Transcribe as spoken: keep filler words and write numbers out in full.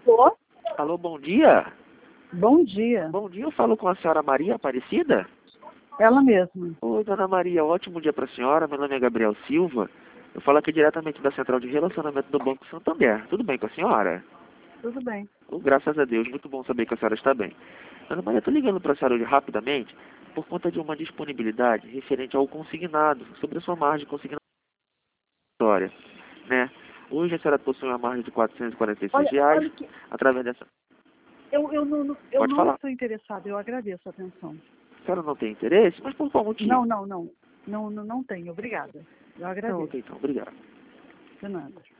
Alô? Alô, bom dia. Bom dia. Bom dia, eu falo com a senhora Maria Aparecida? Ela mesma. Oi, dona Maria, ótimo dia para a senhora. Meu nome é Gabriel Silva. Eu falo aqui diretamente da Central de Relacionamento do Banco Santander. Tudo bem com a senhora? Tudo bem. Oh, graças a Deus, muito bom saber que a senhora está bem. Dona Maria, estou ligando para a senhora hoje rapidamente por conta de uma disponibilidade referente ao consignado, sobre a sua margem consignatória, né? Hoje a senhora possui uma margem de quatrocentos e quarenta e seis Olha, reais olha que através dessa... eu, eu não, não- eu Pode não falar. estou interessada, eu agradeço a atenção. A senhora não tem interesse? Mas por qual motivo? Não, não, não. Não, não, não tenho, obrigada. Eu Não, agradeço. ok, então, obrigado. De nada.